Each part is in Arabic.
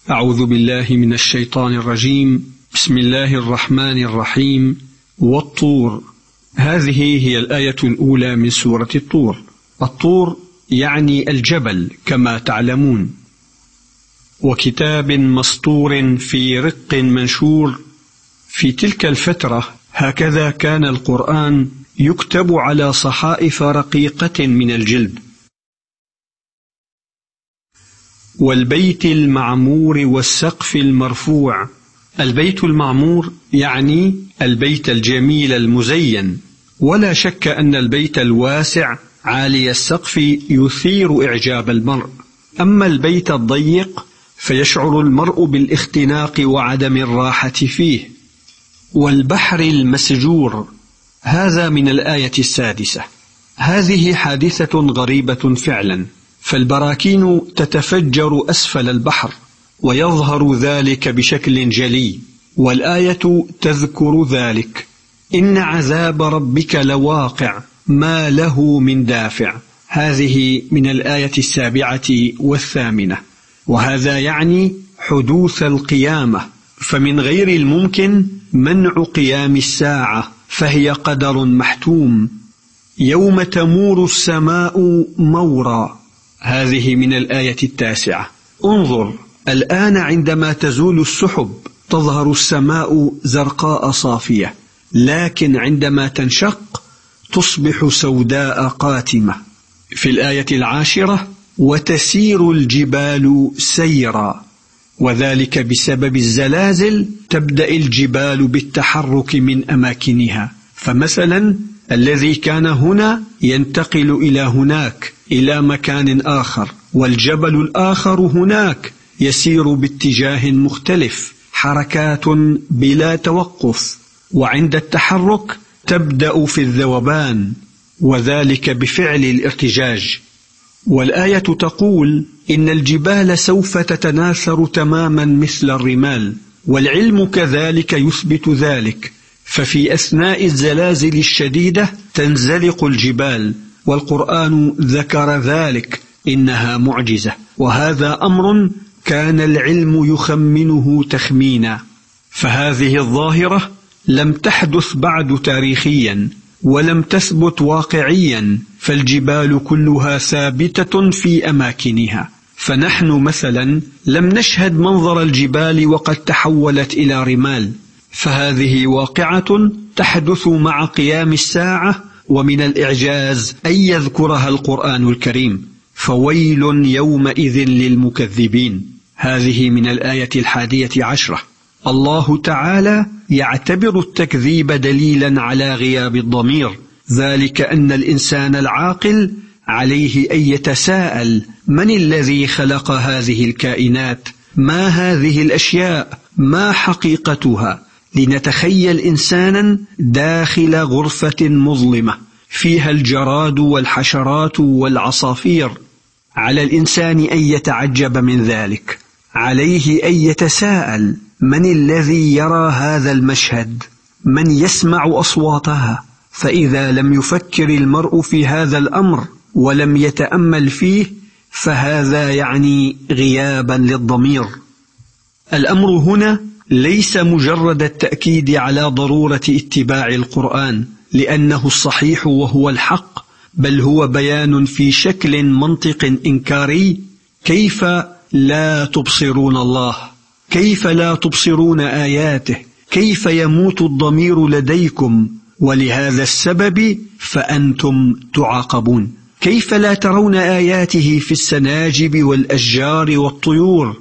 أعوذ بالله من الشيطان الرجيم. بسم الله الرحمن الرحيم. والطور. هذه هي الآية الأولى من سورة الطور. الطور يعني الجبل كما تعلمون. وكتاب مسطور في رق منشور. في تلك الفترة هكذا كان القرآن يكتب على صحائف رقيقة من الجلد. والبيت المعمور والسقف المرفوع. البيت المعمور يعني البيت الجميل المزين، ولا شك أن البيت الواسع عالي السقف يثير إعجاب المرء. أما البيت الضيق فيشعر المرء بالاختناق وعدم الراحة فيه. والبحر المسجور، هذا من الآية السادسة. هذه حادثة غريبة فعلا، فالبراكين تتفجر أسفل البحر ويظهر ذلك بشكل جلي، والآية تذكر ذلك. إن عذاب ربك لواقع ما له من دافع. هذه من الآية السابعة والثامنة، وهذا يعني حدوث القيامة، فمن غير الممكن منع قيام الساعة، فهي قدر محتوم. يوم تمور السماء مورا، هذه من الآية التاسعة. انظر الآن عندما تزول السحب تظهر السماء زرقاء صافية، لكن عندما تنشق تصبح سوداء قاتمة. في الآية العاشرة وتسير الجبال سيرا، وذلك بسبب الزلازل تبدأ الجبال بالتحرك من أماكنها، فمثلا الذي كان هنا ينتقل إلى هناك إلى مكان آخر، والجبل الآخر هناك يسير باتجاه مختلف، حركات بلا توقف، وعند التحرك تبدأ في الذوبان، وذلك بفعل الارتجاج. والآية تقول إن الجبال سوف تتناثر تماما مثل الرمال، والعلم كذلك يثبت ذلك، ففي أثناء الزلازل الشديدة تنزلق الجبال، والقرآن ذكر ذلك، إنها معجزة، وهذا أمر كان العلم يخمنه تخمينا. فهذه الظاهرة لم تحدث بعد تاريخيا، ولم تثبت واقعيا، فالجبال كلها ثابتة في أماكنها. فنحن مثلا لم نشهد منظر الجبال وقد تحولت إلى رمال، فهذه واقعة تحدث مع قيام الساعة، ومن الإعجاز أن يذكرها القرآن الكريم. فويل يومئذ للمكذبين، هذه من الآية 11. الله تعالى يعتبر التكذيب دليلا على غياب الضمير، ذلك أن الإنسان العاقل عليه أن يتساءل: من الذي خلق هذه الكائنات؟ ما هذه الأشياء؟ ما حقيقتها؟ لنتخيل إنسانا داخل غرفة مظلمة فيها الجراد والحشرات والعصافير. على الإنسان أن يتعجب من ذلك، عليه أن يتساءل: من الذي يرى هذا المشهد؟ من يسمع أصواتها؟ فإذا لم يفكر المرء في هذا الأمر ولم يتأمل فيه فهذا يعني غيابا للضمير. الأمر هنا ليس مجرد التأكيد على ضرورة اتباع القرآن لأنه الصحيح وهو الحق، بل هو بيان في شكل منطق إنكاري. كيف لا تبصرون الله؟ كيف لا تبصرون آياته؟ كيف يموت الضمير لديكم؟ ولهذا السبب فأنتم تعاقبون. كيف لا ترون آياته في السناجب والأشجار والطيور؟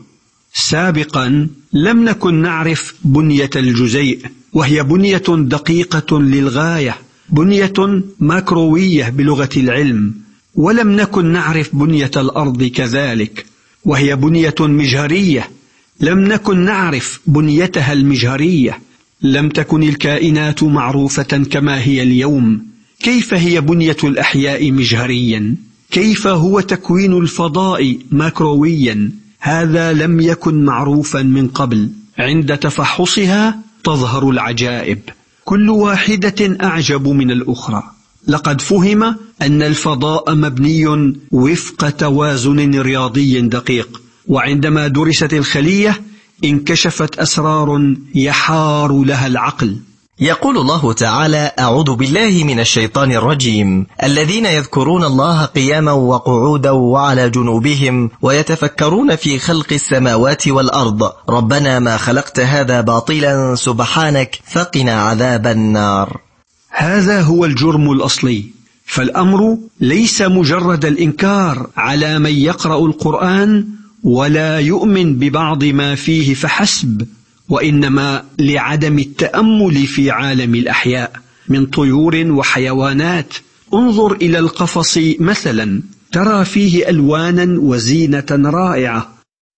سابقا لم نكن نعرف بنية الجزيء، وهي بنية دقيقة للغاية، بنية ماكروية بلغة العلم. ولم نكن نعرف بنية الأرض كذلك، وهي بنية مجهرية، لم نكن نعرف بنيتها المجهرية. لم تكن الكائنات معروفة كما هي اليوم. كيف هي بنية الأحياء مجهريا؟ كيف هو تكوين الفضاء ماكرويا؟ هذا لم يكن معروفا من قبل. عند تفحصها تظهر العجائب، كل واحدة أعجب من الأخرى. لقد فهم أن الفضاء مبني وفق توازن رياضي دقيق، وعندما درست الخلية انكشفت أسرار يحار لها العقل. يقول الله تعالى: أعوذ بالله من الشيطان الرجيم. الذين يذكرون الله قياما وقعودا وعلى جنوبهم ويتفكرون في خلق السماوات والأرض ربنا ما خلقت هذا باطلا سبحانك فقنا عذاب النار. هذا هو الجرم الأصلي، فالأمر ليس مجرد الإنكار على من يقرأ القرآن ولا يؤمن ببعض ما فيه فحسب، وإنما لعدم التأمل في عالم الأحياء من طيور وحيوانات. انظر إلى القفص مثلا، ترى فيه ألوانا وزينة رائعة.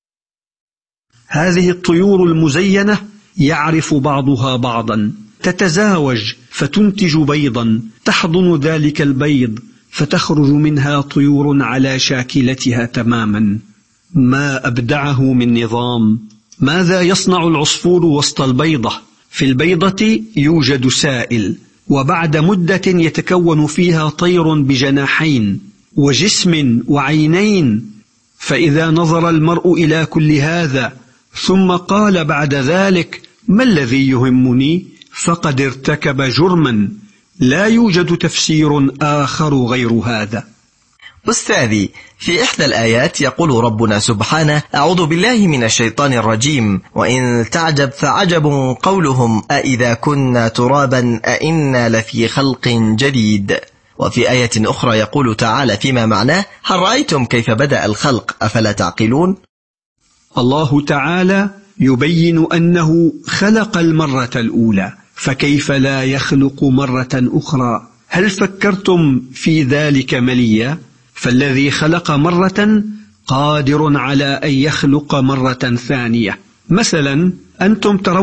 هذه الطيور المزينة يعرف بعضها بعضا، تتزاوج فتنتج بيضا، تحضن ذلك البيض فتخرج منها طيور على شاكلتها تماما. ما أبدعه من نظام! ماذا يصنع العصفور وسط البيضة؟ في البيضة يوجد سائل، وبعد مدة يتكون فيها طير بجناحين وجسم وعينين. فإذا نظر المرء إلى كل هذا ثم قال بعد ذلك: ما الذي يهمني؟ فقد ارتكب جرما لا يوجد تفسير آخر غير هذا. أستاذي، في إحدى الآيات يقول ربنا سبحانه: أعوذ بالله من الشيطان الرجيم، وإن تعجب فعجب قولهم أإذا كنا ترابا أإنا لفي خلق جديد. وفي آية أخرى يقول تعالى فيما معناه: هل رأيتم كيف بدأ الخلق أفلا تعقلون؟ الله تعالى يبين أنه خلق المرة الأولى، فكيف لا يخلق مرة أخرى؟ هل فكرتم في ذلك مليا؟ فالذي خلق مرة قادر على أن يخلق مرة ثانية. مثلا أنتم ترون